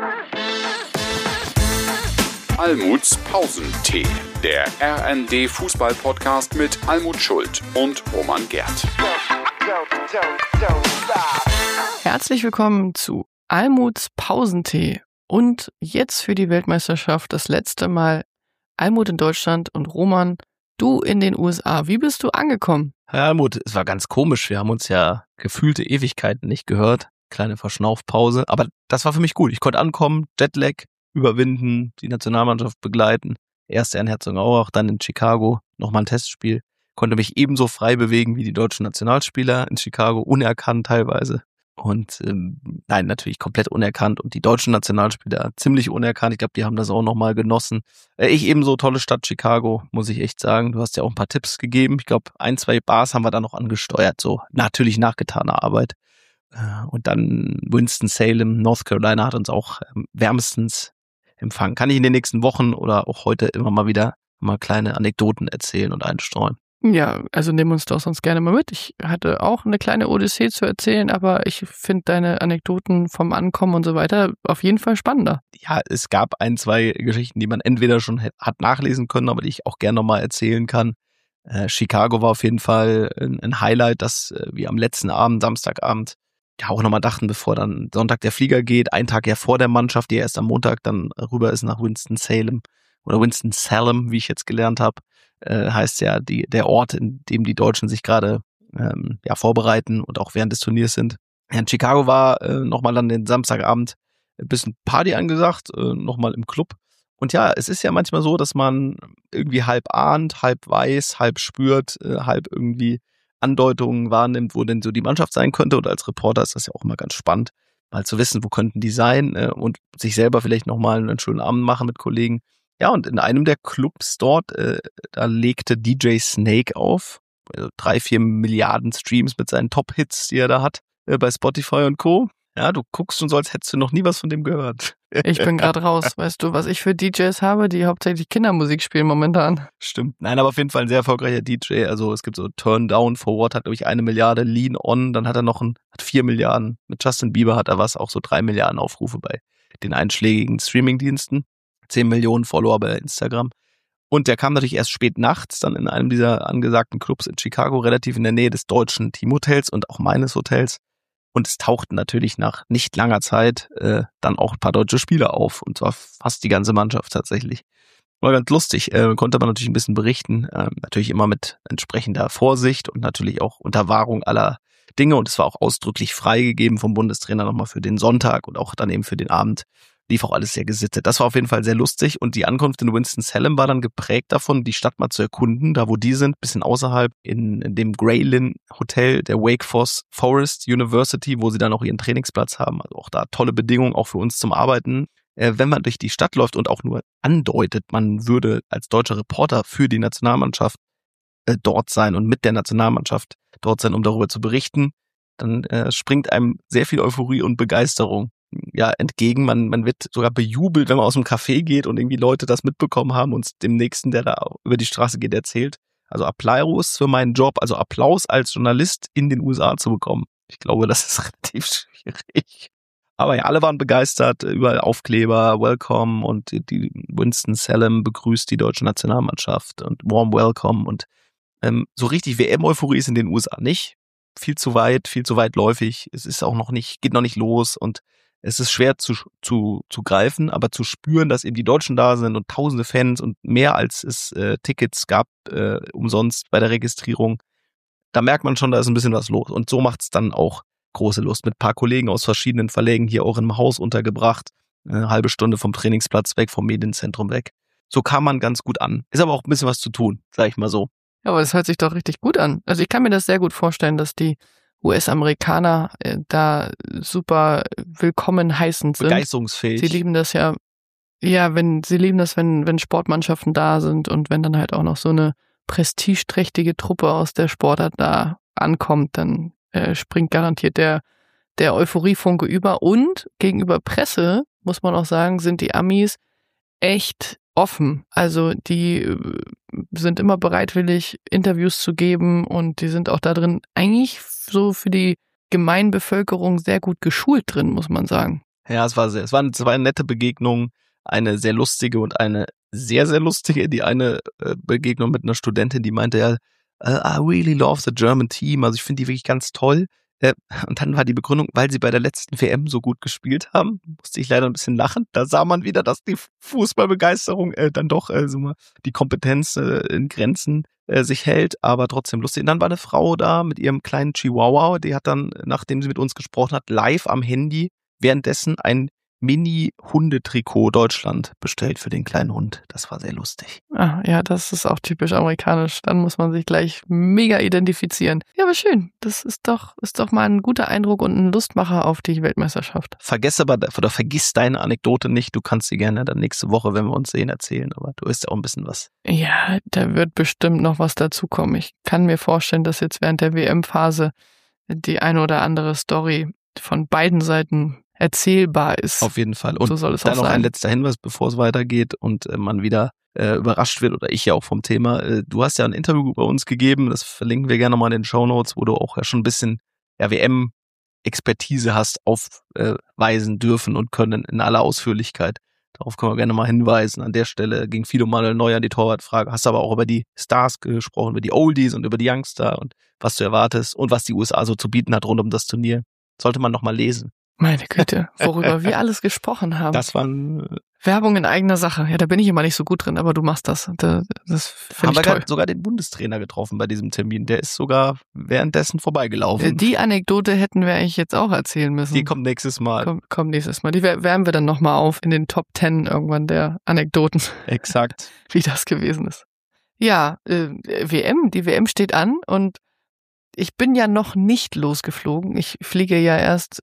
Almuts Pausentee, der RND-Fußball-Podcast mit Almut Schuld und Roman Gerth. Herzlich willkommen zu Almuts Pausentee und jetzt für die Weltmeisterschaft das letzte Mal Almut in Deutschland und Roman, du in den USA. Wie bist du angekommen? Herr Almut, es war ganz komisch. Wir haben uns ja gefühlte Ewigkeiten nicht gehört. Kleine Verschnaufpause. Aber das war für mich gut. Ich konnte ankommen, Jetlag überwinden, die Nationalmannschaft begleiten. Erst in Herzogenaurach, dann in Chicago. Nochmal ein Testspiel. Konnte mich ebenso frei bewegen wie die deutschen Nationalspieler in Chicago. Unerkannt teilweise. Und nein, natürlich komplett unerkannt. Und die deutschen Nationalspieler ziemlich unerkannt. Ich glaube, die haben das auch nochmal genossen. Ich ebenso, tolle Stadt Chicago, muss ich echt sagen. Du hast ja auch ein paar Tipps gegeben. Ich glaube, 1-2 Bars haben wir da noch angesteuert. So natürlich nachgetane Arbeit. Und dann Winston-Salem, North Carolina hat uns auch wärmstens empfangen. Kann ich in den nächsten Wochen oder auch heute immer mal wieder mal kleine Anekdoten erzählen und einstreuen. Ja, also nimm uns doch sonst gerne mal mit. Ich hatte auch eine kleine Odyssee zu erzählen, aber ich finde deine Anekdoten vom Ankommen und so weiter auf jeden Fall spannender. Ja, es gab 1-2 Geschichten, die man entweder schon hat nachlesen können, aber die ich auch gerne nochmal erzählen kann. Chicago war auf jeden Fall ein Highlight, dass wir am letzten Abend, Samstagabend, ja auch nochmal dachten, bevor dann Sonntag der Flieger geht, einen Tag ja vor der Mannschaft, die erst am Montag dann rüber ist nach Winston-Salem oder Winston-Salem, wie ich jetzt gelernt habe. Heißt ja der Ort, in dem die Deutschen sich gerade vorbereiten und auch während des Turniers sind. Ja, in Chicago war nochmal dann den Samstagabend ein bisschen Party angesagt, nochmal im Club. Und ja, es ist ja manchmal so, dass man irgendwie halb ahnt, halb weiß, halb spürt, halb irgendwie Andeutungen wahrnimmt, wo denn so die Mannschaft sein könnte. Und als Reporter ist das ja auch immer ganz spannend, mal zu wissen, wo könnten die sein und sich selber vielleicht nochmal einen schönen Abend machen mit Kollegen. Ja, und in einem der Clubs dort, da legte DJ Snake auf, 3-4 Milliarden Streams mit seinen Top-Hits, die er da hat, bei Spotify und Co. Ja, du guckst schon so, als hättest du noch nie was von dem gehört. Ich bin gerade raus. Weißt du, was ich für DJs habe, die hauptsächlich Kindermusik spielen momentan? Stimmt. Nein, aber auf jeden Fall ein sehr erfolgreicher DJ. Also es gibt so Turn Down for What, hat glaube ich 1 Milliarde, Lean On, dann hat er noch hat 4 Milliarden. Mit Justin Bieber hat er auch so 3 Milliarden Aufrufe bei den einschlägigen Streamingdiensten. 10 Millionen Follower bei Instagram. Und der kam natürlich erst spät nachts, dann in einem dieser angesagten Clubs in Chicago, relativ in der Nähe des deutschen Teamhotels und auch meines Hotels. Und es tauchten natürlich nach nicht langer Zeit dann auch ein paar deutsche Spieler auf. Und zwar fast die ganze Mannschaft tatsächlich. War ganz lustig, konnte man natürlich ein bisschen berichten. Natürlich immer mit entsprechender Vorsicht und natürlich auch unter Wahrung aller Dinge. Und es war auch ausdrücklich freigegeben vom Bundestrainer nochmal für den Sonntag und auch dann eben für den Abend. Lief auch alles sehr gesittet. Das war auf jeden Fall sehr lustig. Und die Ankunft in Winston-Salem war dann geprägt davon, die Stadt mal zu erkunden, da wo die sind, bisschen außerhalb in dem Graylin Hotel der Wake Forest University, wo sie dann auch ihren Trainingsplatz haben. Also auch da tolle Bedingungen, auch für uns zum Arbeiten. Wenn man durch die Stadt läuft und auch nur andeutet, man würde als deutscher Reporter für die Nationalmannschaft dort sein und mit der Nationalmannschaft dort sein, um darüber zu berichten, dann springt einem sehr viel Euphorie und Begeisterung entgegen. Man wird sogar bejubelt, wenn man aus dem Café geht und irgendwie Leute das mitbekommen haben und dem Nächsten, der da über die Straße geht, erzählt. Also Applaus für meinen Job, also Applaus als Journalist in den USA zu bekommen. Ich glaube, das ist relativ schwierig. Aber ja, alle waren begeistert, überall Aufkleber, Welcome und die Winston-Salem begrüßt die deutsche Nationalmannschaft und Warm Welcome und so richtig WM-Euphorie ist in den USA nicht. Viel zu weitläufig. Es ist auch geht noch nicht los und es ist schwer zu greifen, aber zu spüren, dass eben die Deutschen da sind und tausende Fans und mehr als es Tickets gab umsonst bei der Registrierung, da merkt man schon, da ist ein bisschen was los. Und so macht's dann auch große Lust. Mit ein paar Kollegen aus verschiedenen Verlegen hier auch im Haus untergebracht, eine halbe Stunde vom Trainingsplatz weg, vom Medienzentrum weg. So kam man ganz gut an. Ist aber auch ein bisschen was zu tun, sag ich mal so. Ja, aber das hört sich doch richtig gut an. Also ich kann mir das sehr gut vorstellen, dass die US-Amerikaner da super willkommen heißend sind. Begeisterungsfähig. Sie lieben das wenn Sportmannschaften da sind und wenn dann halt auch noch so eine prestigeträchtige Truppe aus der Sportart da ankommt, dann springt garantiert der Euphoriefunke über. Und gegenüber Presse, muss man auch sagen, sind die Amis echt offen. Also die sind immer bereitwillig, Interviews zu geben und die sind auch da drin eigentlich so für die Gemeinbevölkerung sehr gut geschult drin, muss man sagen. Ja, es waren zwei nette Begegnungen, eine sehr lustige und eine sehr, sehr lustige. Die eine Begegnung mit einer Studentin, die meinte ja, I really love the German team, also ich finde die wirklich ganz toll. Und dann war die Begründung, weil sie bei der letzten WM so gut gespielt haben, musste ich leider ein bisschen lachen. Da sah man wieder, dass die Fußballbegeisterung dann doch die Kompetenz in Grenzen sich hält, aber trotzdem lustig. Und dann war eine Frau da mit ihrem kleinen Chihuahua, die hat dann, nachdem sie mit uns gesprochen hat, live am Handy währenddessen ein Mini-Hundetrikot Deutschland bestellt für den kleinen Hund. Das war sehr lustig. Ah, ja, das ist auch typisch amerikanisch. Dann muss man sich gleich mega identifizieren. Ja, aber schön. Das ist doch mal ein guter Eindruck und ein Lustmacher auf die Weltmeisterschaft. Vergiss deine Anekdote nicht. Du kannst sie gerne dann nächste Woche, wenn wir uns sehen, erzählen. Aber du isst ja auch ein bisschen was. Ja, da wird bestimmt noch was dazukommen. Ich kann mir vorstellen, dass jetzt während der WM-Phase die eine oder andere Story von beiden Seiten erzählbar ist. Auf jeden Fall. Und so soll es dann auch noch sein. ein letzter Hinweis, bevor es weitergeht und man wieder überrascht wird, oder ich ja auch vom Thema. Du hast ja ein Interview bei uns gegeben, das verlinken wir gerne nochmal in den Shownotes, wo du auch ja schon ein bisschen WM-Expertise hast aufweisen dürfen und können in aller Ausführlichkeit. Darauf können wir gerne mal hinweisen. An der Stelle ging Fido Manuel Neuer an die Torwartfrage. Hast aber auch über die Stars gesprochen, über die Oldies und über die Youngster und was du erwartest und was die USA so zu bieten hat rund um das Turnier. Sollte man nochmal lesen. Meine Güte, worüber wir alles gesprochen haben. Das waren Werbung in eigener Sache. Ja, da bin ich immer nicht so gut drin, aber du machst das. Das finde ich toll. Sogar den Bundestrainer getroffen bei diesem Termin. Der ist sogar währenddessen vorbeigelaufen. Die Anekdote hätten wir eigentlich jetzt auch erzählen müssen. Die kommt nächstes Mal. Kommt nächstes Mal. Die wärmen wir dann nochmal auf in den Top 10 irgendwann der Anekdoten. Exakt. Wie das gewesen ist. Ja, die WM steht an und ich bin ja noch nicht losgeflogen. Ich fliege ja erst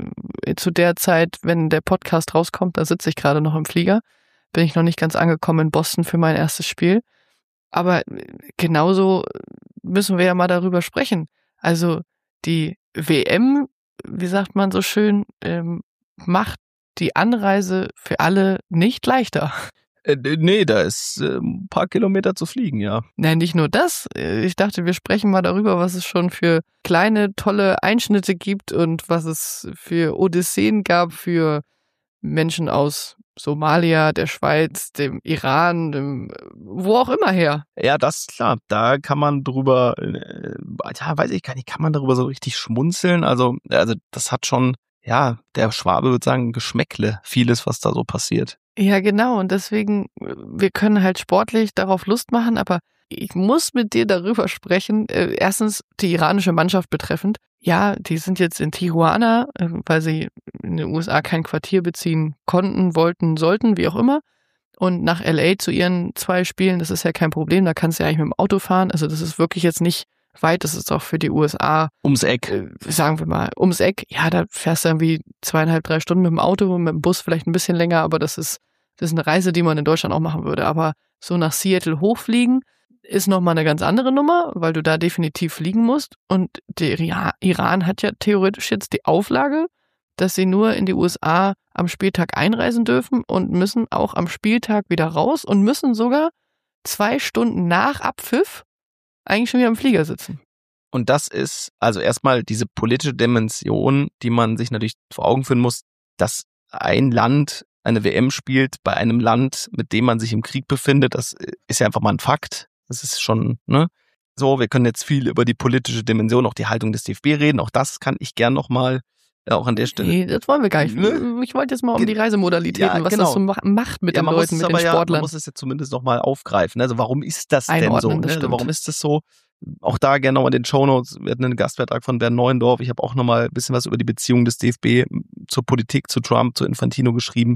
zu der Zeit, wenn der Podcast rauskommt, da sitze ich gerade noch im Flieger. Bin ich noch nicht ganz angekommen in Boston für mein erstes Spiel. Aber genauso müssen wir ja mal darüber sprechen. Also die WM, wie sagt man so schön, macht die Anreise für alle nicht leichter. Nee, da ist ein paar Kilometer zu fliegen, ja. Nein, nicht nur das. Ich dachte, wir sprechen mal darüber, was es schon für kleine, tolle Einschnitte gibt und was es für Odysseen gab für Menschen aus Somalia, der Schweiz, dem Iran, wo auch immer her. Ja, das ist klar. Da kann man drüber, weiß ich gar nicht, kann man darüber so richtig schmunzeln? Also das hat schon, ja, der Schwabe würde sagen, Geschmäckle, vieles, was da so passiert. Ja, genau. Und deswegen, wir können halt sportlich darauf Lust machen, aber ich muss mit dir darüber sprechen. Erstens die iranische Mannschaft betreffend. Ja, die sind jetzt in Tijuana, weil sie in den USA kein Quartier beziehen konnten, wollten, sollten, wie auch immer. Und nach LA zu ihren 2 Spielen, das ist ja kein Problem. Da kannst du ja eigentlich mit dem Auto fahren. Also das ist wirklich jetzt nicht weit. Das ist auch für die USA. Ums Eck. Sagen wir mal, ums Eck. Ja, da fährst du irgendwie 2,5, 3 Stunden mit dem Auto, mit dem Bus vielleicht ein bisschen länger, aber das ist eine Reise, die man in Deutschland auch machen würde. Aber so nach Seattle hochfliegen ist nochmal eine ganz andere Nummer, weil du da definitiv fliegen musst. Und der Iran hat ja theoretisch jetzt die Auflage, dass sie nur in die USA am Spieltag einreisen dürfen und müssen auch am Spieltag wieder raus und müssen sogar 2 Stunden nach Abpfiff eigentlich schon wieder im Flieger sitzen. Und das ist also erstmal diese politische Dimension, die man sich natürlich vor Augen führen muss, dass ein Land eine WM spielt bei einem Land, mit dem man sich im Krieg befindet. Das ist ja einfach mal ein Fakt. Das ist schon, ne? So, wir können jetzt viel über die politische Dimension, auch die Haltung des DFB reden. Auch das kann ich gern nochmal auch an der Stelle. Nee, das wollen wir gar nicht. Ich wollte jetzt mal um die Reisemodalitäten, was das so macht mit den Leuten, mit den Sportlern. Man muss es jetzt zumindest nochmal aufgreifen. Also warum ist das denn so? Ne? Also warum ist das so? Auch da gerne nochmal in den Shownotes. Wir hatten einen Gastbeitrag von Bernd Neuendorf. Ich habe auch nochmal ein bisschen was über die Beziehung des DFB zur Politik, zu Trump, zu Infantino geschrieben.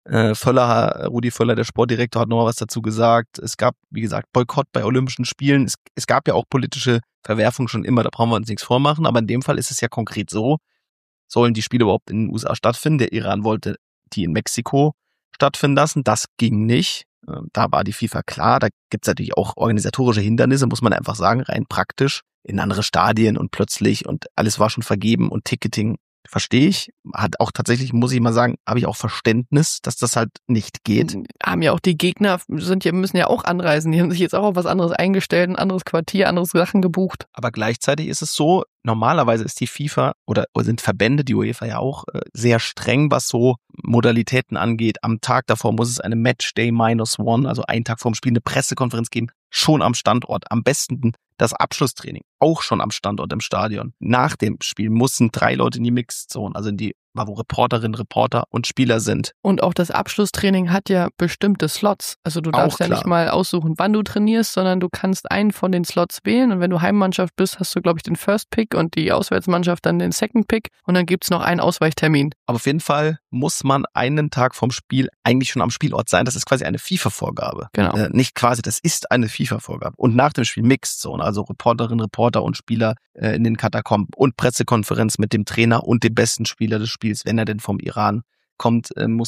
Rudi Völler, der Sportdirektor, hat nochmal was dazu gesagt. Es gab, wie gesagt, Boykott bei Olympischen Spielen. Es gab ja auch politische Verwerfungen schon immer, da brauchen wir uns nichts vormachen. Aber in dem Fall ist es ja konkret so, sollen die Spiele überhaupt in den USA stattfinden? Der Iran wollte die in Mexiko stattfinden lassen. Das ging nicht. Da war die FIFA klar. Da gibt es natürlich auch organisatorische Hindernisse, muss man einfach sagen, rein praktisch. In andere Stadien und plötzlich und alles war schon vergeben und Ticketing verstehe ich. Hat auch tatsächlich, muss ich mal sagen, habe ich auch Verständnis, dass das halt nicht geht. Haben ja auch die Gegner, müssen ja auch anreisen. Die haben sich jetzt auch auf was anderes eingestellt, ein anderes Quartier, andere Sachen gebucht. Aber gleichzeitig ist es so, normalerweise ist die FIFA oder sind Verbände, die UEFA ja auch, sehr streng, was so Modalitäten angeht. Am Tag davor muss es eine Matchday -1, also einen Tag vorm Spiel, eine Pressekonferenz geben, schon am Standort. Am besten das Abschlusstraining, auch schon am Standort im Stadion. Nach dem Spiel mussten 3 Leute in die Mixed Zone, also in die, wo Reporterinnen, Reporter und Spieler sind. Und auch das Abschlusstraining hat ja bestimmte Slots. Also du darfst ja nicht mal aussuchen, wann du trainierst, sondern du kannst einen von den Slots wählen. Und wenn du Heimmannschaft bist, hast du, glaube ich, den First Pick und die Auswärtsmannschaft dann den Second Pick. Und dann gibt's noch einen Ausweichtermin. Aber auf jeden Fall muss man einen Tag vom Spiel eigentlich schon am Spielort sein. Das ist quasi eine FIFA-Vorgabe. Genau. Nicht quasi, das ist eine FIFA-Vorgabe. Und nach dem Spiel Mixed Zone, also Reporterinnen, Reporter und Spieler in den Katakomben und Pressekonferenz mit dem Trainer und dem besten Spieler des Spiels, wenn er denn vom Iran kommt,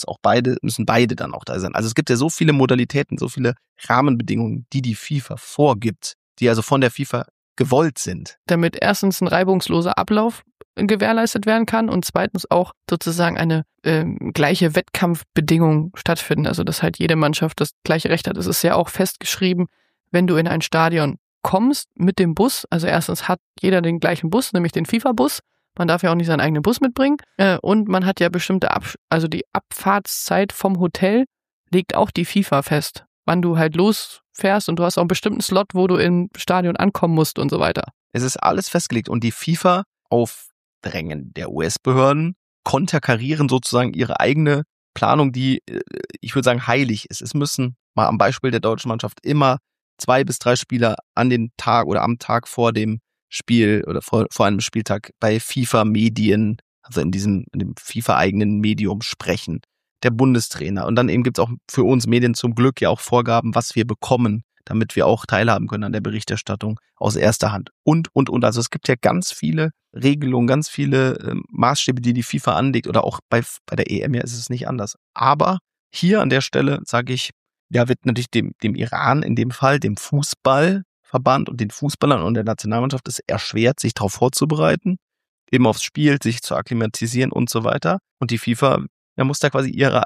müssen beide dann auch da sein. Also es gibt ja so viele Modalitäten, so viele Rahmenbedingungen, die FIFA vorgibt, die also von der FIFA gewollt sind. Damit erstens ein reibungsloser Ablauf gewährleistet werden kann und zweitens auch sozusagen eine gleiche Wettkampfbedingung stattfinden. Also dass halt jede Mannschaft das gleiche Recht hat. Es ist ja auch festgeschrieben, wenn du in ein Stadion kommst mit dem Bus, also erstens hat jeder den gleichen Bus, nämlich den FIFA-Bus. Man darf ja auch nicht seinen eigenen Bus mitbringen. Und man hat ja bestimmte, also die Abfahrtszeit vom Hotel legt auch die FIFA fest, wann du halt losfährst und du hast auch einen bestimmten Slot, wo du im Stadion ankommen musst und so weiter. Es ist alles festgelegt und die FIFA auf Drängen der US-Behörden konterkarieren sozusagen ihre eigene Planung, die, ich würde sagen, heilig ist. Es müssen, mal am Beispiel der deutschen Mannschaft, immer 2 bis 3 Spieler an den Tag oder am Tag vor dem Spiel oder vor einem Spieltag bei FIFA-Medien, also in dem FIFA-eigenen Medium sprechen. Der Bundestrainer. Und dann eben gibt's auch für uns Medien zum Glück ja auch Vorgaben, was wir bekommen, damit wir auch teilhaben können an der Berichterstattung aus erster Hand. Und. Also es gibt ja ganz viele Regelungen, ganz viele Maßstäbe, die FIFA anlegt oder auch bei der EM ja ist es nicht anders. Aber hier an der Stelle sage ich, ja, wird natürlich dem Iran in dem Fall, dem Fußballverband und den Fußballern und der Nationalmannschaft es erschwert, sich darauf vorzubereiten, eben aufs Spiel, sich zu akklimatisieren und so weiter. Und die FIFA muss da quasi ihrem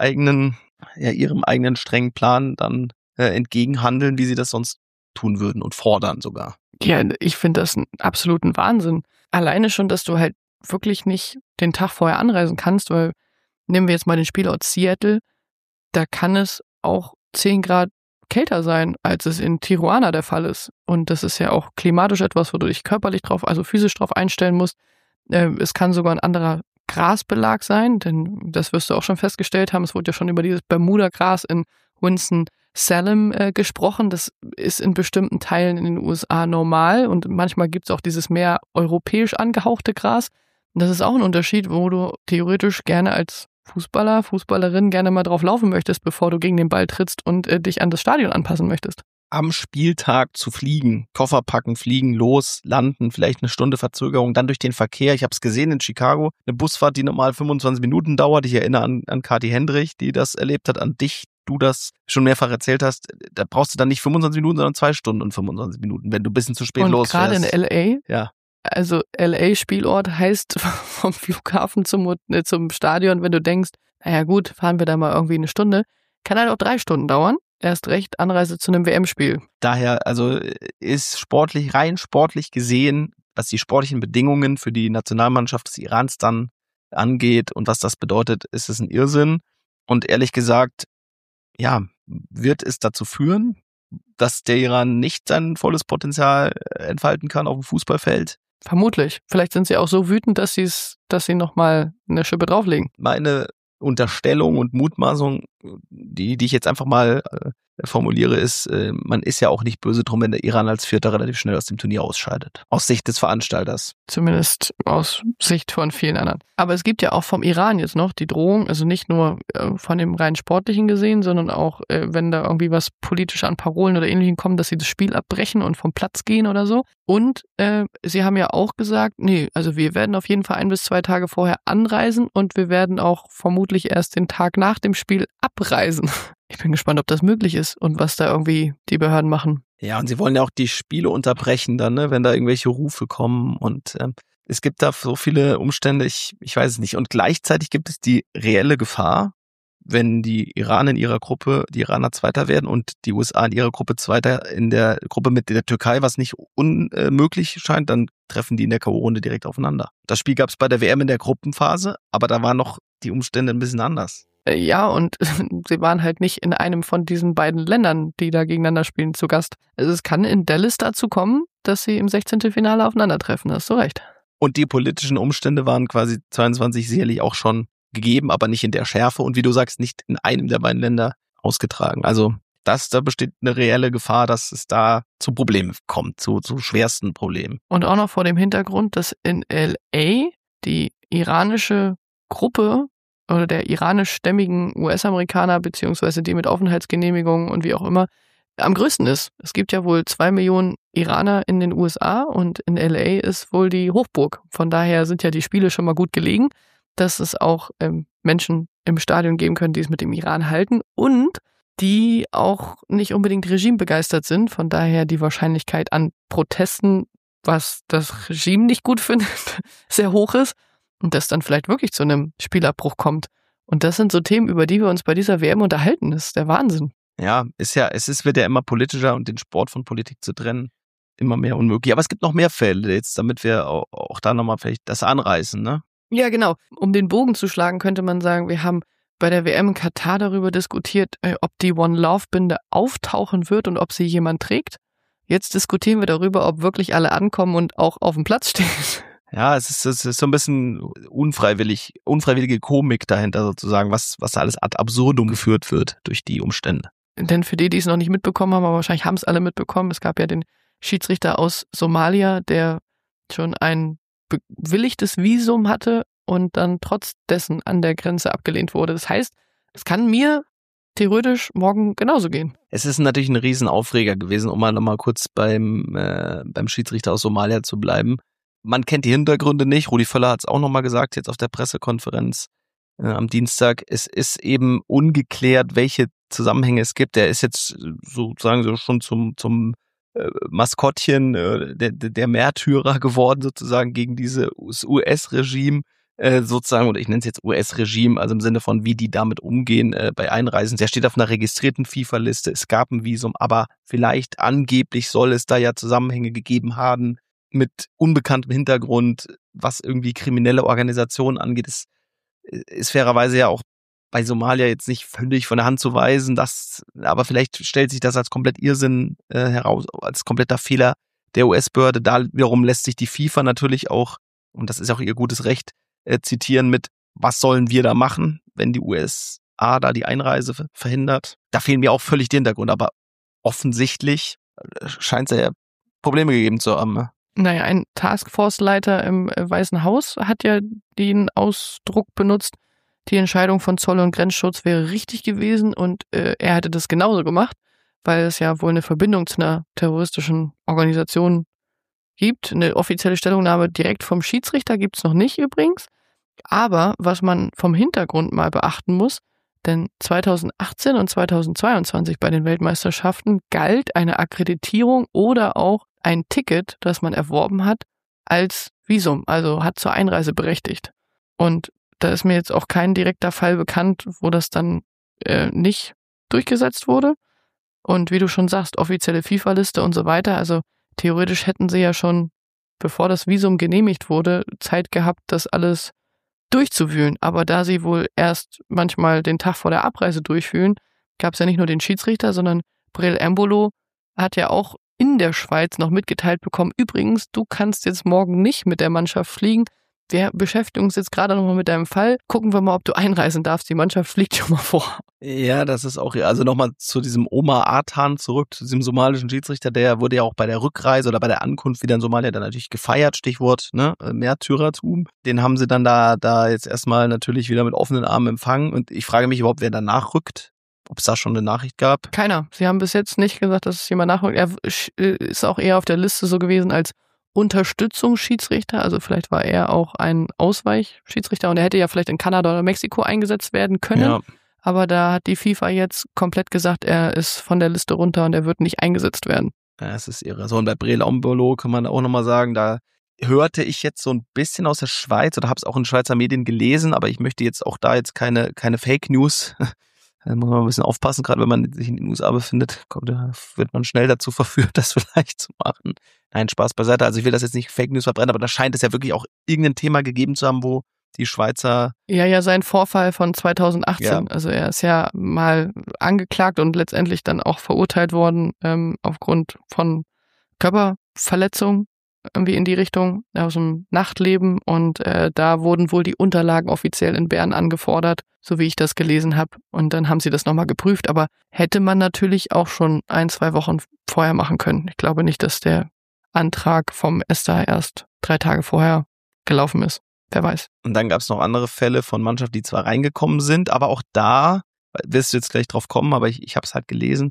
eigenen strengen Plan dann entgegenhandeln, wie sie das sonst tun würden und fordern sogar. Ja, ich finde das einen absoluten Wahnsinn. Alleine schon, dass du halt wirklich nicht den Tag vorher anreisen kannst, weil nehmen wir jetzt mal den Spielort Seattle, da kann es auch 10 Grad kälter sein, als es in Tijuana der Fall ist. Und das ist ja auch klimatisch etwas, wo du dich körperlich also physisch drauf einstellen musst. Es kann sogar ein anderer Grasbelag sein, denn das wirst du auch schon festgestellt haben. Es wurde ja schon über dieses Bermuda-Gras in Winston-Salem gesprochen. Das ist in bestimmten Teilen in den USA normal und manchmal gibt es auch dieses mehr europäisch angehauchte Gras. Und das ist auch ein Unterschied, wo du theoretisch gerne als Fußballer, Fußballerin gerne mal drauf laufen möchtest, bevor du gegen den Ball trittst und dich an das Stadion anpassen möchtest. Am Spieltag zu fliegen, Koffer packen, fliegen, los, landen, vielleicht eine Stunde Verzögerung, dann durch den Verkehr. Ich habe es gesehen in Chicago, eine Busfahrt, die normal 25 Minuten dauert. Ich erinnere an Kathi Hendrich, die das erlebt hat, an dich, du das schon mehrfach erzählt hast. Da brauchst du dann nicht 25 Minuten, sondern 2 Stunden und 25 Minuten, wenn du ein bisschen zu spät losfährst. Und gerade in L.A., ja. Also L.A. Spielort heißt vom Flughafen zum Stadion, wenn du denkst, naja gut, fahren wir da mal irgendwie eine Stunde, kann halt auch 3 Stunden dauern. Erst recht Anreise zu einem WM-Spiel. Daher, also ist rein sportlich gesehen, was die sportlichen Bedingungen für die Nationalmannschaft des Irans dann angeht und was das bedeutet, ist es ein Irrsinn. Und ehrlich gesagt, ja, wird es dazu führen, dass der Iran nicht sein volles Potenzial entfalten kann auf dem Fußballfeld? Vermutlich. Vielleicht sind sie auch so wütend, dass sie nochmal eine Schippe drauflegen. Meine Unterstellung und Mutmaßung, die ich jetzt einfach mal formuliere, ist, man ist ja auch nicht böse drum, wenn der Iran als Vierter relativ schnell aus dem Turnier ausscheidet. Aus Sicht des Veranstalters. Zumindest aus Sicht von vielen anderen. Aber es gibt ja auch vom Iran jetzt noch die Drohung, also nicht nur von dem rein sportlichen gesehen, sondern auch, wenn da irgendwie was politisch an Parolen oder Ähnlichem kommt, dass sie das Spiel abbrechen und vom Platz gehen oder so. Und sie haben ja auch gesagt, nee, also wir werden auf jeden Fall 1 bis 2 Tage vorher anreisen und wir werden auch vermutlich erst den Tag nach dem Spiel abreisen. Ich bin gespannt, ob das möglich ist und was da irgendwie die Behörden machen. Ja, und sie wollen ja auch die Spiele unterbrechen dann, ne, wenn da irgendwelche Rufe kommen und Es gibt da so viele Umstände, ich weiß es nicht. Und gleichzeitig gibt es die reelle Gefahr, wenn die Iraner Zweiter werden und die USA in ihrer Gruppe Zweiter in der Gruppe mit der Türkei, was nicht unmöglich scheint, dann treffen die in der K.O.-Runde direkt aufeinander. Das Spiel gab es bei der WM in der Gruppenphase, aber da waren noch die Umstände ein bisschen anders. Ja, und sie waren halt nicht in einem von diesen beiden Ländern, die da gegeneinander spielen, zu Gast. Also es kann in Dallas dazu kommen, dass sie im 16. Finale aufeinandertreffen, hast du recht. Und die politischen Umstände waren quasi 22 sicherlich auch schon gegeben, aber nicht in der Schärfe und wie du sagst, nicht in einem der beiden Länder ausgetragen. Also da besteht eine reelle Gefahr, dass es da zu Problemen kommt, zu schwersten Problemen. Und auch noch vor dem Hintergrund, dass in L.A. die iranische Gruppe oder der iranischstämmigen US-Amerikaner beziehungsweise die mit Aufenthaltsgenehmigungen und wie auch immer am größten ist. Es gibt ja wohl 2 Millionen Iraner in den USA und in L.A. ist wohl die Hochburg. Von daher sind ja die Spiele schon mal gut gelegen, dass es auch Menschen im Stadion geben können, die es mit dem Iran halten und die auch nicht unbedingt regimebegeistert sind. Von daher die Wahrscheinlichkeit an Protesten, was das Regime nicht gut findet, sehr hoch ist und das dann vielleicht wirklich zu einem Spielabbruch kommt. Und das sind so Themen, über die wir uns bei dieser WM unterhalten. Das ist der Wahnsinn. Ja, wird ja immer politischer und den Sport von Politik zu trennen immer mehr unmöglich. Aber es gibt noch mehr Fälle jetzt, damit wir auch da nochmal vielleicht das anreißen, ne? Ja, genau. Um den Bogen zu schlagen, könnte man sagen, wir haben bei der WM in Katar darüber diskutiert, ob die One-Love-Binde auftauchen wird und ob sie jemand trägt. Jetzt diskutieren wir darüber, ob wirklich alle ankommen und auch auf dem Platz stehen. Ja, es ist so ein bisschen unfreiwillige Komik dahinter sozusagen, was da alles ad absurdum geführt wird durch die Umstände. Denn für die es noch nicht mitbekommen haben, aber wahrscheinlich haben es alle mitbekommen, es gab ja den Schiedsrichter aus Somalia, der schon ein bewilligtes Visum hatte und dann trotz dessen an der Grenze abgelehnt wurde. Das heißt, es kann mir theoretisch morgen genauso gehen. Es ist natürlich ein Riesenaufreger gewesen, um mal nochmal kurz beim Schiedsrichter aus Somalia zu bleiben. Man kennt die Hintergründe nicht. Rudi Völler hat es auch nochmal gesagt, jetzt auf der Pressekonferenz am Dienstag. Es ist eben ungeklärt, welche Zusammenhänge es gibt. Er ist jetzt sozusagen so schon zum Maskottchen der Märtyrer geworden, sozusagen gegen dieses US-Regime, sozusagen, oder ich nenne es jetzt US-Regime, also im Sinne von, wie die damit umgehen bei Einreisen. Der steht auf einer registrierten FIFA-Liste, es gab ein Visum, aber vielleicht angeblich soll es da ja Zusammenhänge gegeben haben mit unbekanntem Hintergrund, was irgendwie kriminelle Organisationen angeht. Es ist fairerweise ja auch bei Somalia jetzt nicht völlig von der Hand zu weisen, aber vielleicht stellt sich das als komplett Irrsinn heraus, als kompletter Fehler der US-Behörde. Da wiederum lässt sich die FIFA natürlich auch, und das ist auch ihr gutes Recht, zitieren mit, was sollen wir da machen, wenn die USA da die Einreise verhindert. Da fehlen mir auch völlig die Hintergründe, aber offensichtlich scheint es ja Probleme gegeben zu haben. Naja, ein Taskforce-Leiter im Weißen Haus hat ja den Ausdruck benutzt, die Entscheidung von Zoll- und Grenzschutz wäre richtig gewesen und er hätte das genauso gemacht, weil es ja wohl eine Verbindung zu einer terroristischen Organisation gibt. Eine offizielle Stellungnahme direkt vom Schiedsrichter gibt es noch nicht übrigens. Aber was man vom Hintergrund mal beachten muss, denn 2018 und 2022 bei den Weltmeisterschaften galt eine Akkreditierung oder auch ein Ticket, das man erworben hat, als Visum, also hat zur Einreise berechtigt. Und da ist mir jetzt auch kein direkter Fall bekannt, wo das dann nicht durchgesetzt wurde. Und wie du schon sagst, offizielle FIFA-Liste und so weiter. Also theoretisch hätten sie ja schon, bevor das Visum genehmigt wurde, Zeit gehabt, das alles durchzuwühlen. Aber da sie wohl erst manchmal den Tag vor der Abreise durchfühlen, gab es ja nicht nur den Schiedsrichter, sondern Breel Embolo hat ja auch in der Schweiz noch mitgeteilt bekommen, übrigens, du kannst jetzt morgen nicht mit der Mannschaft fliegen. Wir beschäftigen uns jetzt gerade nochmal mit deinem Fall. Gucken wir mal, ob du einreisen darfst. Die Mannschaft fliegt schon mal vor. Ja, das ist auch, also nochmal zu diesem Omar Atan zurück, zu diesem somalischen Schiedsrichter, der wurde ja auch bei der Rückreise oder bei der Ankunft wieder in Somalia dann natürlich gefeiert, Stichwort, ne, Märtyrertum. Den haben sie dann da jetzt erstmal natürlich wieder mit offenen Armen empfangen und ich frage mich überhaupt, wer danach rückt. Ob es da schon eine Nachricht gab? Keiner. Sie haben bis jetzt nicht gesagt, dass es jemand nachrückt. Er ist auch eher auf der Liste so gewesen als Unterstützungsschiedsrichter. Also vielleicht war er auch ein Ausweichschiedsrichter und er hätte ja vielleicht in Kanada oder Mexiko eingesetzt werden können. Ja. Aber da hat die FIFA jetzt komplett gesagt, er ist von der Liste runter und er wird nicht eingesetzt werden. Ja, es ist irre. So, und bei Breel Embolo kann man auch nochmal sagen, da hörte ich jetzt so ein bisschen aus der Schweiz oder habe es auch in Schweizer Medien gelesen, aber ich möchte jetzt auch da jetzt keine Fake News. Da muss man ein bisschen aufpassen, gerade wenn man sich in den USA befindet, da wird man schnell dazu verführt, das vielleicht zu machen. Nein, Spaß beiseite. Also ich will das jetzt nicht Fake News verbrennen, aber da scheint es ja wirklich auch irgendein Thema gegeben zu haben, wo die Schweizer... Ja, sein Vorfall von 2018. Ja. Also er ist ja mal angeklagt und letztendlich dann auch verurteilt worden aufgrund von Körperverletzung, irgendwie in die Richtung aus dem Nachtleben. Und da wurden wohl die Unterlagen offiziell in Bern angefordert, so wie ich das gelesen habe. Und dann haben sie das nochmal geprüft. Aber hätte man natürlich auch schon 1-2 Wochen vorher machen können. Ich glaube nicht, dass der Antrag vom ESTA erst 3 Tage vorher gelaufen ist. Wer weiß. Und dann gab es noch andere Fälle von Mannschaften, die zwar reingekommen sind, aber auch da, wirst du jetzt gleich drauf kommen, aber ich habe es halt gelesen,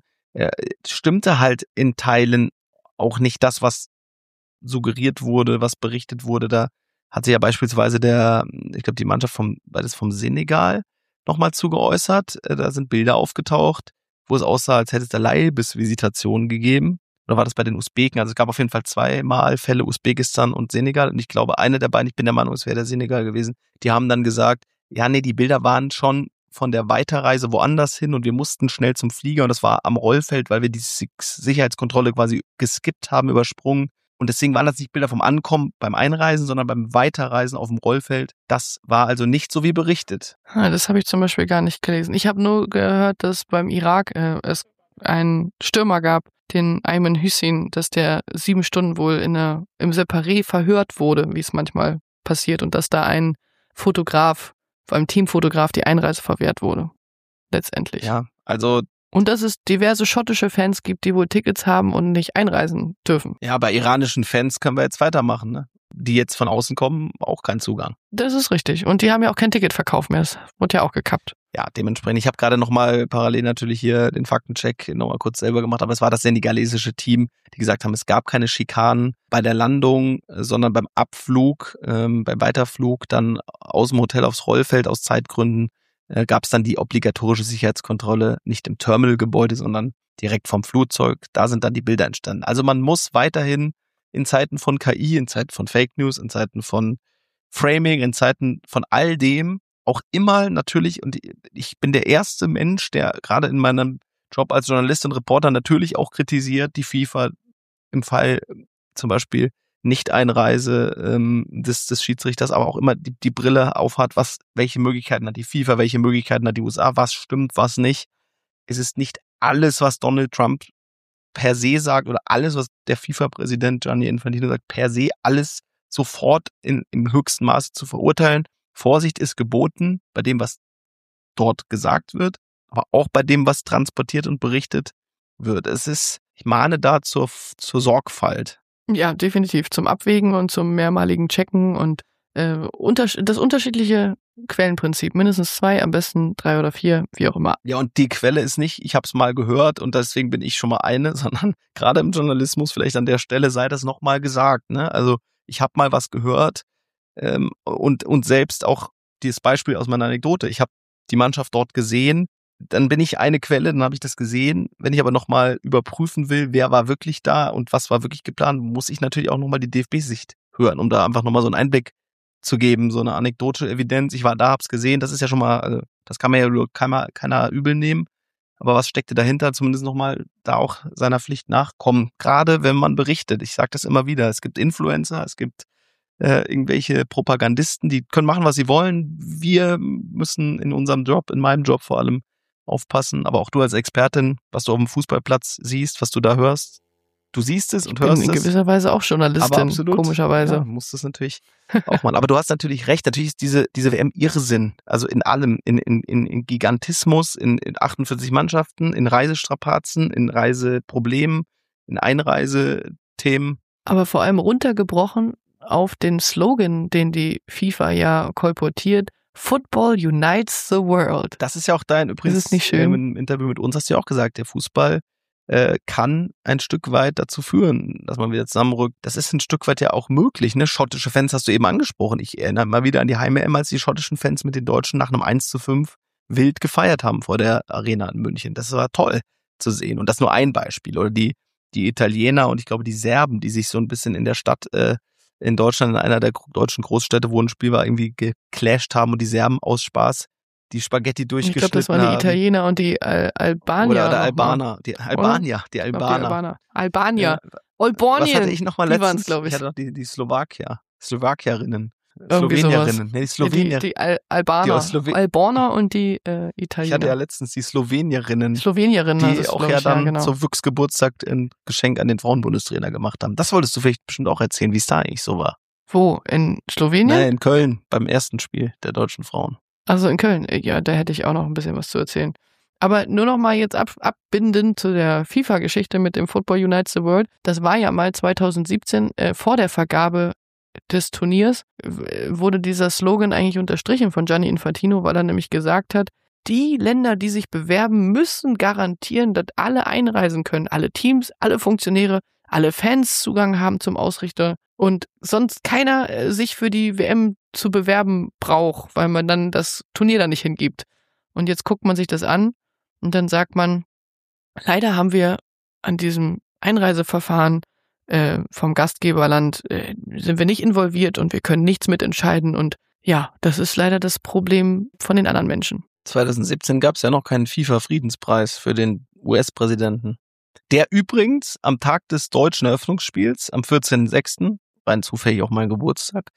stimmte halt in Teilen auch nicht das, was suggeriert wurde, was berichtet wurde. Da hat sich ja beispielsweise ich glaube die Mannschaft vom Senegal nochmal zugeäußert. Da sind Bilder aufgetaucht, wo es aussah, als hätte es da Leibesvisitationen gegeben. Oder war das bei den Usbeken? Also es gab auf jeden Fall 2 Fälle, Usbekistan und Senegal. Und ich glaube, eine der beiden, ich bin der Meinung, es wäre der Senegal gewesen, die haben dann gesagt, ja, nee, die Bilder waren schon von der Weiterreise woanders hin und wir mussten schnell zum Flieger und das war am Rollfeld, weil wir die Sicherheitskontrolle quasi geskippt haben, übersprungen. Und deswegen waren das nicht Bilder vom Ankommen beim Einreisen, sondern beim Weiterreisen auf dem Rollfeld. Das war also nicht so wie berichtet. Das habe ich zum Beispiel gar nicht gelesen. Ich habe nur gehört, dass beim Irak es einen Stürmer gab, den Ayman Hussein, dass der 7 Stunden wohl im Separé verhört wurde, wie es manchmal passiert, und dass da ein Fotograf, vor allem Teamfotograf, die Einreise verwehrt wurde. Letztendlich. Ja, also... Und dass es diverse schottische Fans gibt, die wohl Tickets haben und nicht einreisen dürfen. Ja, bei iranischen Fans können wir jetzt weitermachen, ne? Die jetzt von außen kommen, auch keinen Zugang. Das ist richtig. Und die haben ja auch kein Ticketverkauf mehr. Das wurde ja auch gekappt. Ja, dementsprechend. Ich habe gerade nochmal parallel natürlich hier den Faktencheck nochmal kurz selber gemacht, aber es war das senegalesische Team, die gesagt haben, es gab keine Schikanen bei der Landung, sondern beim Abflug, beim Weiterflug dann aus dem Hotel aufs Rollfeld aus Zeitgründen gab es dann die obligatorische Sicherheitskontrolle, nicht im Terminalgebäude, sondern direkt vom Flugzeug. Da sind dann die Bilder entstanden. Also man muss weiterhin in Zeiten von KI, in Zeiten von Fake News, in Zeiten von Framing, in Zeiten von all dem auch immer natürlich, und ich bin der erste Mensch, der gerade in meinem Job als Journalist und Reporter natürlich auch kritisiert, die FIFA im Fall zum Beispiel Nicht-Einreise des Schiedsrichters, aber auch immer die Brille aufhat, welche Möglichkeiten hat die FIFA, welche Möglichkeiten hat die USA, was stimmt, was nicht. Es ist nicht alles, was Donald Trump per se sagt oder alles, was der FIFA-Präsident Gianni Infantino sagt, per se alles sofort im höchsten Maße zu verurteilen. Vorsicht ist geboten bei dem, was dort gesagt wird, aber auch bei dem, was transportiert und berichtet wird. Ich mahne da zur Sorgfalt. Ja, definitiv. Zum Abwägen und zum mehrmaligen Checken und das unterschiedliche Quellenprinzip. Mindestens 2, am besten 3 oder 4, wie auch immer. Ja, und die Quelle ist nicht, ich habe es mal gehört und deswegen bin ich schon mal eine, sondern gerade im Journalismus vielleicht an der Stelle sei das nochmal gesagt. Ne? Also ich habe mal was gehört und selbst auch dieses Beispiel aus meiner Anekdote. Ich habe die Mannschaft dort gesehen, dann bin ich eine Quelle, dann habe ich das gesehen. Wenn ich aber nochmal überprüfen will, wer war wirklich da und was war wirklich geplant, muss ich natürlich auch nochmal die DFB-Sicht hören, um da einfach nochmal so einen Einblick zu geben, so eine anekdotische Evidenz. Ich war da, hab's gesehen, das ist ja schon mal, also das kann man ja keiner übel nehmen. Aber was steckte dahinter, zumindest nochmal da auch seiner Pflicht nachkommen. Gerade wenn man berichtet, ich sage das immer wieder, es gibt Influencer, es gibt irgendwelche Propagandisten, die können machen, was sie wollen. Wir müssen in unserem Job, in meinem Job vor allem, aufpassen. Aber auch du als Expertin, was du auf dem Fußballplatz siehst, was du da hörst, du siehst es und hörst es. Ich bin in gewisser Weise auch Journalistin, komischerweise. Ja, musst es natürlich auch mal. Aber du hast natürlich recht, natürlich ist diese WM Irrsinn. Also in allem, in Gigantismus, in 48 Mannschaften, in Reisestrapazen, in Reiseproblemen, in Einreisethemen. Aber vor allem runtergebrochen auf den Slogan, den die FIFA ja kolportiert: Football unites the world. Das ist ja auch dein, übrigens, ist nicht schön. Im Interview mit uns hast du ja auch gesagt, der Fußball kann ein Stück weit dazu führen, dass man wieder zusammenrückt. Das ist ein Stück weit ja auch möglich. Ne? Schottische Fans hast du eben angesprochen. Ich erinnere mal wieder an die Heim-EM, als die schottischen Fans mit den Deutschen nach einem 1:5 wild gefeiert haben vor der Arena in München. Das war toll zu sehen. Und das nur ein Beispiel. Oder die Italiener und ich glaube die Serben, die sich so ein bisschen in der Stadt in Deutschland in einer der deutschen Großstädte, wo ein Spiel war, irgendwie geclasht haben und die Serben aus Spaß die Spaghetti durchgeschnitten haben. Ich glaube, das waren die Italiener und die Albanier. Oder Albaner. Die Albaner. Albanier. Was hatte ich nochmal letztens? Die waren's, glaube ich. Ich hatte noch die Slowakierinnen. Irgendwie Slowenierinnen. Nee, die Slowenier. Die Albaner. Albaner und die Italiener. Ich hatte ja letztens die Slowenierinnen. Die auch ja dann zur Wüchs Geburtstag ein Geschenk an den Frauenbundestrainer gemacht haben. Das wolltest du vielleicht bestimmt auch erzählen, wie es da eigentlich so war. Wo? In Slowenien? Nein, in Köln, beim ersten Spiel der deutschen Frauen. Also in Köln. Ja, da hätte ich auch noch ein bisschen was zu erzählen. Aber nur noch mal jetzt abbindend zu der FIFA-Geschichte mit dem Football Unites the World. Das war ja mal 2017 vor der Vergabe des Turniers wurde dieser Slogan eigentlich unterstrichen von Gianni Infantino, weil er nämlich gesagt hat, die Länder, die sich bewerben, müssen garantieren, dass alle einreisen können. Alle Teams, alle Funktionäre, alle Fans Zugang haben zum Ausrichter und sonst keiner sich für die WM zu bewerben braucht, weil man dann das Turnier da nicht hingibt. Und jetzt guckt man sich das an und dann sagt man, leider haben wir an diesem Einreiseverfahren vom Gastgeberland sind wir nicht involviert und wir können nichts mitentscheiden. Und ja, das ist leider das Problem von den anderen Menschen. 2017 gab es ja noch keinen FIFA-Friedenspreis für den US-Präsidenten. Der übrigens am Tag des deutschen Eröffnungsspiels, am 14.06., rein zufällig auch mein Geburtstag,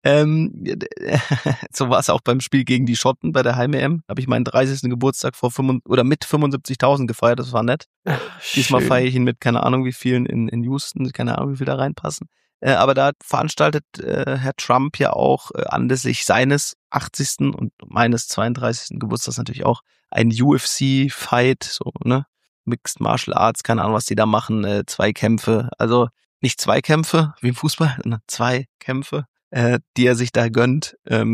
so war es auch beim Spiel gegen die Schotten bei der Heim-EM. Habe ich meinen 30. Geburtstag mit 75.000 gefeiert, das war nett. Diesmal feiere ich ihn mit keine Ahnung wie vielen in Houston, keine Ahnung wie viel da reinpassen. Aber da veranstaltet Herr Trump ja auch anlässlich seines 80. und meines 32. Geburtstags natürlich auch ein UFC-Fight, so, ne? Mixed Martial Arts, keine Ahnung, was die da machen, 2 Kämpfe. Also nicht 2 Kämpfe wie im Fußball, sondern 2 Kämpfe. Die er sich da gönnt.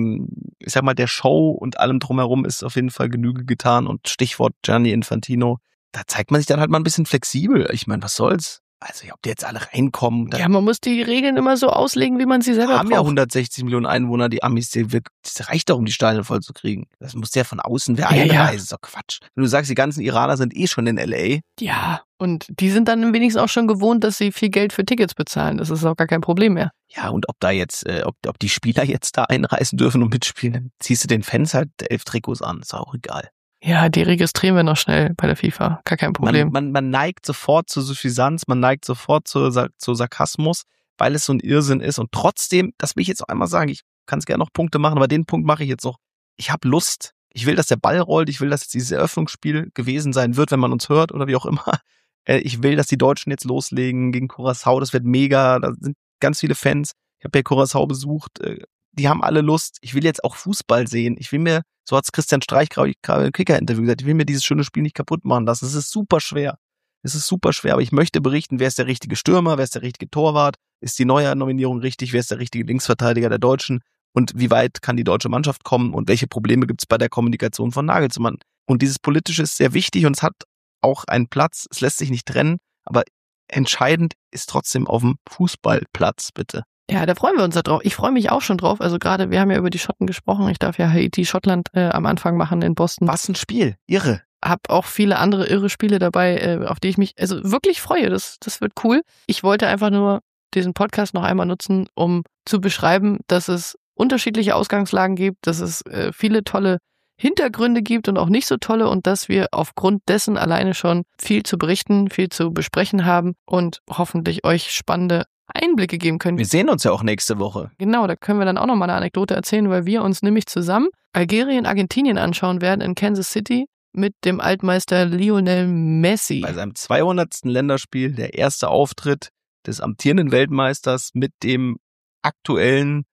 Ich sag mal, der Show und allem drumherum ist auf jeden Fall Genüge getan und Stichwort Gianni Infantino, da zeigt man sich dann halt mal ein bisschen flexibel. Ich meine, was soll's? Also, ob die jetzt alle reinkommen. Ja, man muss die Regeln immer so auslegen, wie man sie selber braucht. Haben ja 160 Millionen Einwohner, die Amis, das reicht doch, um die Stadien voll zu kriegen. Das muss ja von außen wer einreisen. Ja. Das ist doch Quatsch. Wenn du sagst, die ganzen Iraner sind schon in L.A. Ja, und die sind dann wenigstens auch schon gewohnt, dass sie viel Geld für Tickets bezahlen. Das ist auch gar kein Problem mehr. Ja, und ob da jetzt, ob die Spieler jetzt da einreisen dürfen und mitspielen, dann ziehst du den Fans halt 11 Trikots an. Ist auch egal. Ja, die registrieren wir noch schnell bei der FIFA. Gar kein Problem. Man neigt sofort zu Suffisanz, man neigt sofort zu Sarkasmus, weil es so ein Irrsinn ist. Und trotzdem, das will ich jetzt noch einmal sagen, ich kann es gerne noch Punkte machen, aber den Punkt mache ich jetzt noch. Ich habe Lust. Ich will, dass der Ball rollt. Ich will, dass jetzt dieses Eröffnungsspiel gewesen sein wird, wenn man uns hört oder wie auch immer. Ich will, dass die Deutschen jetzt loslegen gegen Curaçao. Das wird mega. Da sind ganz viele Fans. Ich habe ja Curaçao besucht. Die haben alle Lust. Ich will jetzt auch Fußball sehen. Ich will mir, so hat's Christian Streich gerade im Kicker-Interview gesagt, ich will mir dieses schöne Spiel nicht kaputt machen lassen. Es ist super schwer. Aber ich möchte berichten, wer ist der richtige Stürmer, wer ist der richtige Torwart, ist die Neuer-Nominierung richtig, wer ist der richtige Linksverteidiger der Deutschen und wie weit kann die deutsche Mannschaft kommen und welche Probleme gibt's bei der Kommunikation von Nagelsmann. Und dieses Politische ist sehr wichtig und es hat auch einen Platz. Es lässt sich nicht trennen, aber entscheidend ist trotzdem auf dem Fußballplatz, bitte. Ja, da freuen wir uns da drauf. Ich freue mich auch schon drauf. Also gerade, wir haben ja über die Schotten gesprochen. Ich darf ja Haiti-Schottland am Anfang machen in Boston. Was ein Spiel. Irre. Hab auch viele andere irre Spiele dabei, auf die ich mich also wirklich freue. Das wird cool. Ich wollte einfach nur diesen Podcast noch einmal nutzen, um zu beschreiben, dass es unterschiedliche Ausgangslagen gibt, dass es viele tolle Hintergründe gibt und auch nicht so tolle und dass wir aufgrund dessen alleine schon viel zu berichten, viel zu besprechen haben und hoffentlich euch spannende Einblicke geben können. Wir sehen uns ja auch nächste Woche. Genau, da können wir dann auch nochmal eine Anekdote erzählen, weil wir uns nämlich zusammen Algerien, Argentinien anschauen werden in Kansas City mit dem Altmeister Lionel Messi. Bei seinem 200. Länderspiel, der erste Auftritt des amtierenden Weltmeisters mit dem aktuellen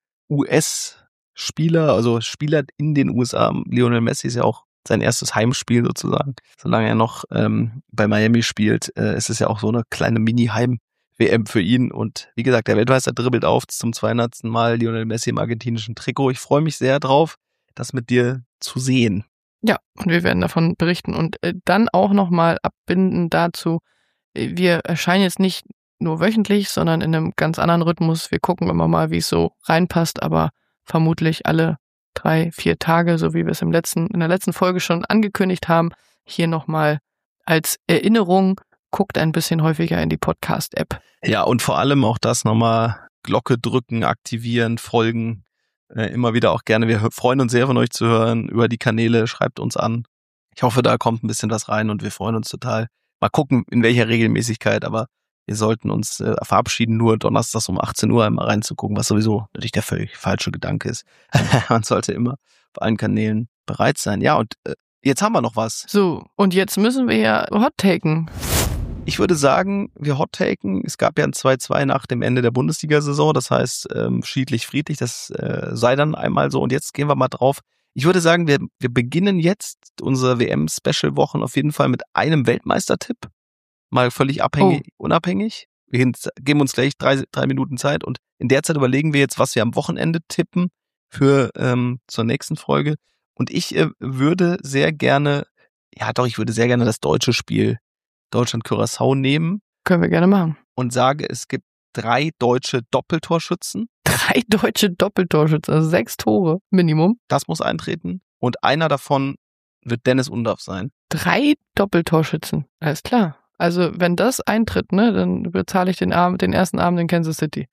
US-Spieler, also Spieler in den USA. Lionel Messi ist ja auch sein erstes Heimspiel sozusagen. Solange er noch bei Miami spielt, ist es ja auch so eine kleine Mini-Heim-WM für ihn. Und wie gesagt, der Weltmeister dribbelt auf zum 200. Mal Lionel Messi im argentinischen Trikot. Ich freue mich sehr drauf, das mit dir zu sehen. Ja, und wir werden davon berichten und dann auch nochmal abbinden dazu, wir erscheinen jetzt nicht nur wöchentlich, sondern in einem ganz anderen Rhythmus. Wir gucken immer mal, wie es so reinpasst, aber vermutlich alle 3-4 Tage, so wie wir es in der letzten Folge schon angekündigt haben. Hier nochmal als Erinnerung, guckt ein bisschen häufiger in die Podcast-App. Ja, und vor allem auch das nochmal Glocke drücken, aktivieren, folgen. Immer wieder auch gerne. Wir freuen uns sehr, von euch zu hören über die Kanäle. Schreibt uns an. Ich hoffe, da kommt ein bisschen was rein und wir freuen uns total. Mal gucken, in welcher Regelmäßigkeit, aber wir sollten uns verabschieden, nur donnerstags um 18 Uhr einmal reinzugucken, was sowieso natürlich der völlig falsche Gedanke ist. Man sollte immer auf allen Kanälen bereit sein. Ja, und jetzt haben wir noch was. So, und jetzt müssen wir ja hot-taken. Ich würde sagen, wir hot-taken. Es gab ja ein 2-2 nach dem Ende der Bundesliga-Saison. Das heißt, schiedlich-friedlich, das sei dann einmal so. Und jetzt gehen wir mal drauf. Ich würde sagen, wir beginnen jetzt unsere WM-Special-Wochen auf jeden Fall mit einem Weltmeistertipp. Mal völlig unabhängig. Wir geben uns gleich drei Minuten Zeit und in der Zeit überlegen wir jetzt, was wir am Wochenende tippen für zur nächsten Folge. Und ich würde sehr gerne das deutsche Spiel Deutschland-Curaçao nehmen. Können wir gerne machen. Und sage, es gibt 3 deutsche Doppeltorschützen. 3 deutsche Doppeltorschützen, also 6 Tore Minimum. Das muss eintreten. Und einer davon wird Dennis Undaff sein. 3 Doppeltorschützen, alles klar. Also wenn das eintritt, ne, dann bezahle ich den ersten Abend in Kansas City.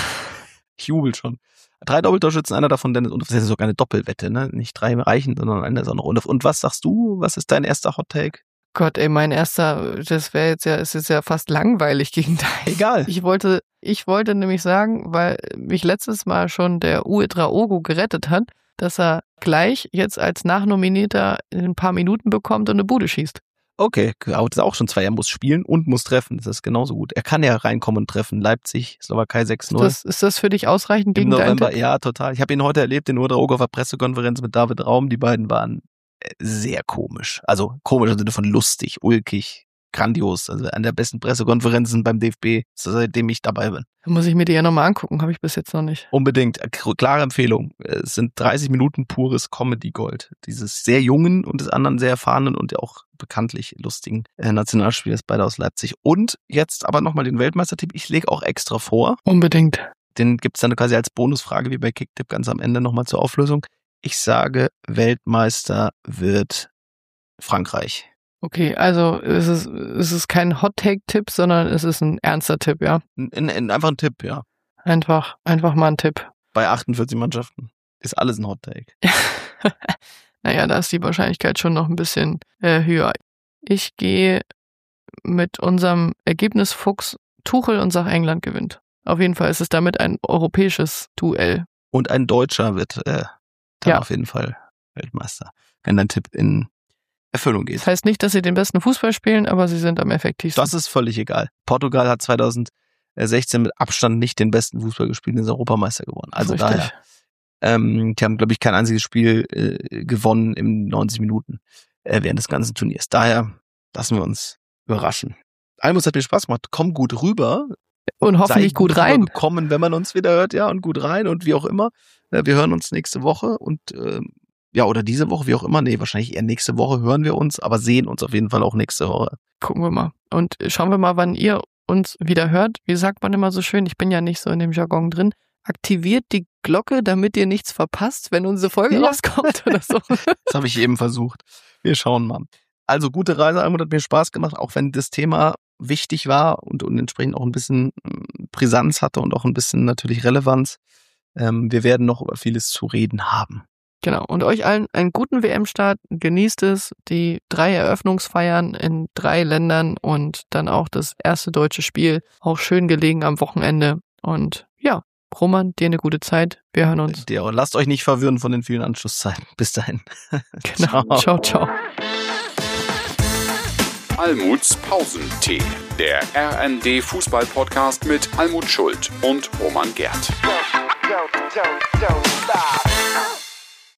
Ich jubel schon. 3 Doppeltorschützen, einer davon Dennis Undaff. Das ist sogar eine Doppelwette, ne? Nicht 3 reichen, sondern einer ist auch noch Undaff. Und was sagst du? Was ist dein erster Hot-Take? Gott, ey, mein erster, ist jetzt ja fast langweilig gegen dein. Egal. Ich wollte nämlich sagen, weil mich letztes Mal schon der Uedraogo gerettet hat, dass er gleich jetzt als Nachnominierter ein paar Minuten bekommt und eine Bude schießt. Okay, das ist auch schon 2. Er muss spielen und muss treffen. Das ist genauso gut. Er kann ja reinkommen und treffen. Leipzig, Slowakei 6-0. Ist das für dich ausreichend gegen Im November? Tipp? Ja, total. Ich habe ihn heute erlebt, den Uedraogo auf der Pressekonferenz mit David Raum. Die beiden waren sehr komisch. Also komisch im Sinne von lustig, ulkig, grandios. Also eine der besten Pressekonferenzen beim DFB, seitdem ich dabei bin. Muss ich mir die ja nochmal angucken, habe ich bis jetzt noch nicht. Unbedingt. Klare Empfehlung. Es sind 30 Minuten pures Comedy-Gold. Dieses sehr jungen und des anderen sehr erfahrenen und auch bekanntlich lustigen Nationalspielers, beide aus Leipzig. Und jetzt aber nochmal den Weltmeistertipp. Ich lege auch extra vor. Unbedingt. Den gibt's dann quasi als Bonusfrage wie bei Kicktipp ganz am Ende nochmal zur Auflösung. Ich sage, Weltmeister wird Frankreich. Okay, also es ist kein Hot-Take-Tipp, sondern es ist ein ernster Tipp, ja? Einfach ein Tipp, ja. Einfach mal ein Tipp. Bei 48 Mannschaften ist alles ein Hot-Take. Naja, da ist die Wahrscheinlichkeit schon noch ein bisschen höher. Ich gehe mit unserem Ergebnisfuchs Tuchel und sage, England gewinnt. Auf jeden Fall ist es damit ein europäisches Duell. Und ein Deutscher wird auf jeden Fall Weltmeister, wenn dein Tipp in Erfüllung geht. Das heißt nicht, dass sie den besten Fußball spielen, aber sie sind am effektivsten. Das ist völlig egal. Portugal hat 2016 mit Abstand nicht den besten Fußball gespielt und ist Europameister geworden. Also daher, die haben, glaube ich, kein einziges Spiel gewonnen in 90 Minuten während des ganzen Turniers. Daher lassen wir uns überraschen. Almus, hat mir Spaß gemacht. Komm gut rüber. Und hoffentlich gut rein. Kommen, wenn man uns wieder hört, ja, und gut rein und wie auch immer. Wir hören uns nächste Woche und oder diese Woche, wie auch immer. Nee, wahrscheinlich eher nächste Woche hören wir uns, aber sehen uns auf jeden Fall auch nächste Woche. Gucken wir mal. Und schauen wir mal, wann ihr uns wieder hört. Wie sagt man immer so schön, ich bin ja nicht so in dem Jargon drin. Aktiviert die Glocke, damit ihr nichts verpasst, wenn unsere Folge rauskommt oder so. Das habe ich eben versucht. Wir schauen mal. Also gute Reise, Almut, hat mir Spaß gemacht, auch wenn das Thema wichtig war und entsprechend auch ein bisschen Brisanz hatte und auch ein bisschen natürlich Relevanz. Wir werden noch über vieles zu reden haben. Genau. Und euch allen einen guten WM-Start. Genießt es, die 3 Eröffnungsfeiern in 3 Ländern und dann auch das erste deutsche Spiel. Auch schön gelegen am Wochenende. Und ja, Roman, dir eine gute Zeit. Wir hören uns. Dir auch. Lasst euch nicht verwirren von den vielen Anschlusszeiten. Bis dahin. Genau. Ciao. Almuts Pausentee, der RND-Fußball-Podcast mit Almut Schuld und Roman Gerth. Don't stop.